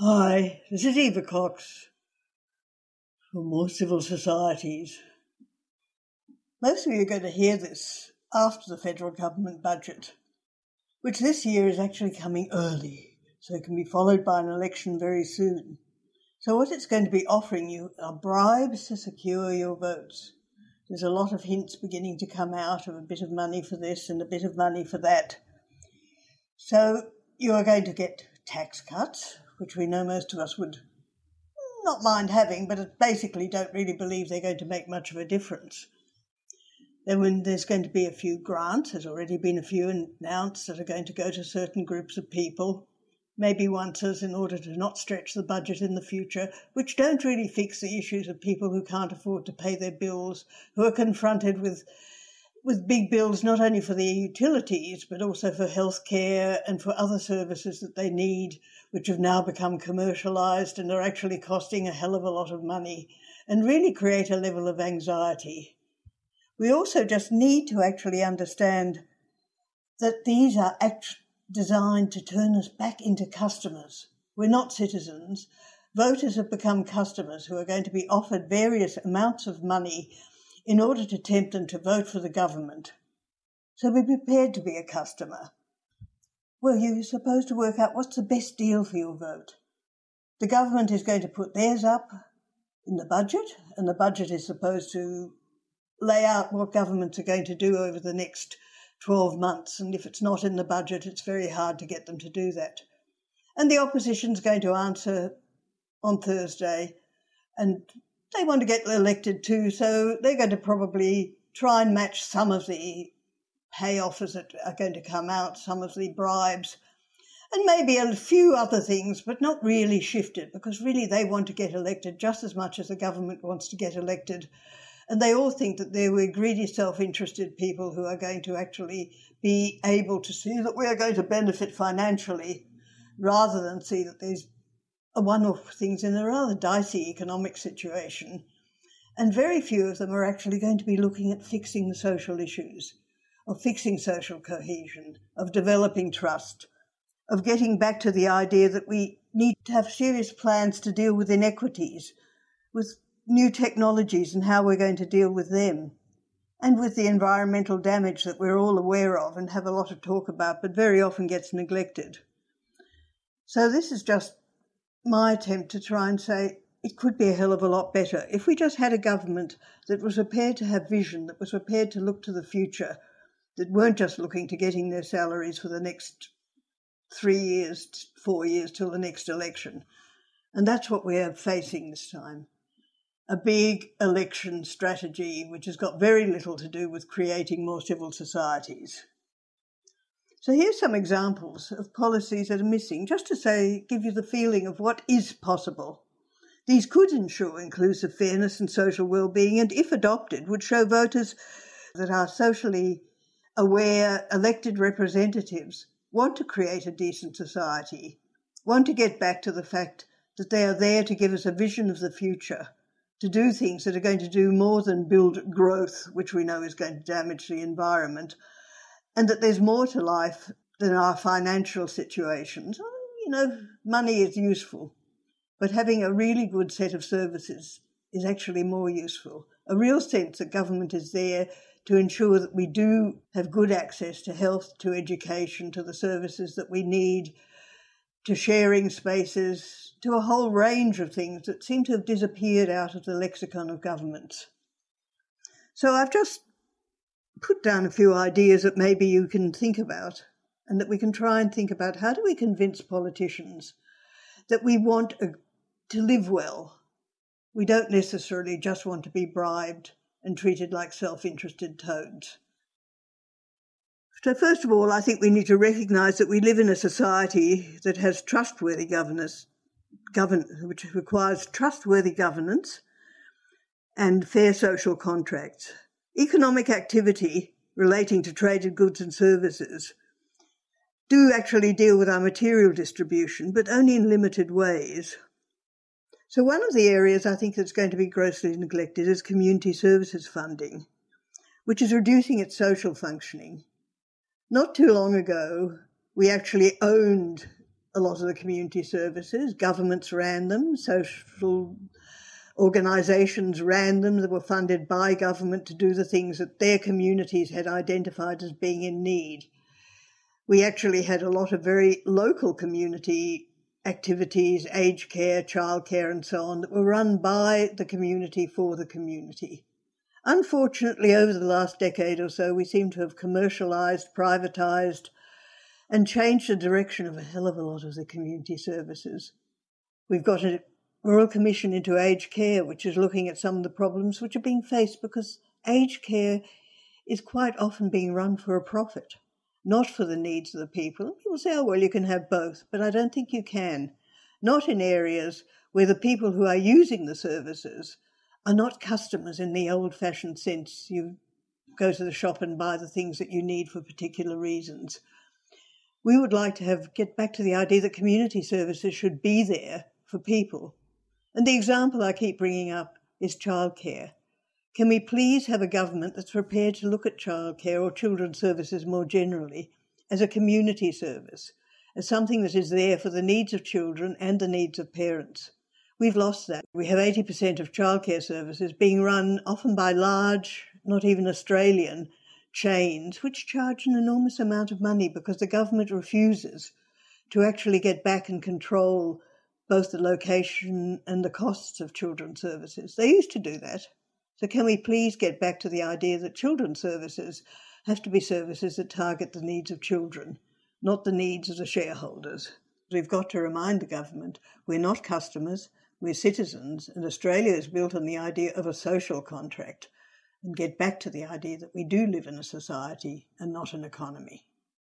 Hi, this is Eva Cox for More Civil Societies. Most of you are going to hear this after the federal government budget, which this year is actually coming early, so it can be followed by an election very soon. So what it's going to be offering you are bribes to secure your votes. There's a lot of hints beginning to come out of a bit of money for this and a bit of money for that. So you are going to get tax cuts, which we know most of us would not mind having, but basically don't really believe they're going to make much of a difference. Then when there's going to be a few grants, there's already been a few announced that are going to go to certain groups of people, maybe onces in order to not stretch the budget in the future, which don't really fix the issues of people who can't afford to pay their bills, who are confronted with big bills not only for their utilities but also for healthcare and for other services that they need, which have now become commercialised and are actually costing a hell of a lot of money and really create a level of anxiety. We also just need to actually understand that these are designed to turn us back into customers. We're not citizens. Voters have become customers who are going to be offered various amounts of money in order to tempt them to vote for the government. So be prepared to be a customer. Well, you're supposed to work out what's the best deal for your vote. The government is going to put theirs up in the budget, and the budget is supposed to lay out what governments are going to do over the next 12 months, and if it's not in the budget, it's very hard to get them to do that. And the opposition's going to answer on Thursday, and they want to get elected too, so they're going to probably try and match some of the pay offers that are going to come out, some of the bribes, and maybe a few other things, but not really shift it, because really they want to get elected just as much as the government wants to get elected. And they all think that there were greedy, self-interested people who are going to actually be able to see that we are going to benefit financially, rather than see that there's one-off things in a rather dicey economic situation. And very few of them are actually going to be looking at fixing the social issues, of fixing social cohesion, of developing trust, of getting back to the idea that we need to have serious plans to deal with inequities, with new technologies and how we're going to deal with them, and with the environmental damage that we're all aware of and have a lot of talk about, but very often gets neglected. So this is just my attempt to try and say it could be a hell of a lot better if we just had a government that was prepared to have vision, that was prepared to look to the future, that weren't just looking to getting their salaries for the next 3 years, 4 years till the next election. And that's what we're facing this time. A big election strategy which has got very little to do with creating more civil societies. So here's some examples of policies that are missing, just to say, give you the feeling of what is possible. These could ensure inclusive fairness and social well-being, and if adopted, would show voters that are socially aware elected representatives want to create a decent society, want to get back to the fact that they are there to give us a vision of the future, to do things that are going to do more than build growth, which we know is going to damage the environment, and that there's more to life than our financial situations. Money is useful, but having a really good set of services is actually more useful. A real sense that government is there to ensure that we do have good access to health, to education, to the services that we need, to sharing spaces, to a whole range of things that seem to have disappeared out of the lexicon of governments. So I've just put down a few ideas that maybe you can think about, and that we can try and think about how do we convince politicians that we want to live well. We don't necessarily just want to be bribed and treated like self-interested toads. So first of all, I think we need to recognise that we live in a society that has trustworthy governance, which requires trustworthy governance and fair social contracts. Economic activity relating to traded goods and services do actually deal with our material distribution, but only in limited ways. So one of the areas I think that's going to be grossly neglected is community services funding, which is reducing its social functioning. Not too long ago, we actually owned a lot of the community services. Governments ran them, social organisations ran them that were funded by government to do the things that their communities had identified as being in need. We actually had a lot of very local community activities, aged care, childcare and so on, that were run by the community for the community. Unfortunately, over the last decade or so, we seem to have commercialised, privatised and changed the direction of a hell of a lot of the community services. We've got a Royal Commission into Aged Care, which is looking at some of the problems which are being faced because aged care is quite often being run for a profit, not for the needs of the people. People say, oh, well, you can have both, but I don't think you can. Not in areas where the people who are using the services are not customers in the old-fashioned sense. You go to the shop and buy the things that you need for particular reasons. We would like to get back to the idea that community services should be there for people. And the example I keep bringing up is childcare. Can we please have a government that's prepared to look at childcare or children's services more generally as a community service, as something that is there for the needs of children and the needs of parents? We've lost that. We have 80% of childcare services being run often by large, not even Australian, chains, which charge an enormous amount of money because the government refuses to actually get back and control both the location and the costs of children's services. They used to do that. So can we please get back to the idea that children's services have to be services that target the needs of children, not the needs of the shareholders? We've got to remind the government we're not customers, we're citizens, and Australia is built on the idea of a social contract, and get back to the idea that we do live in a society and not an economy.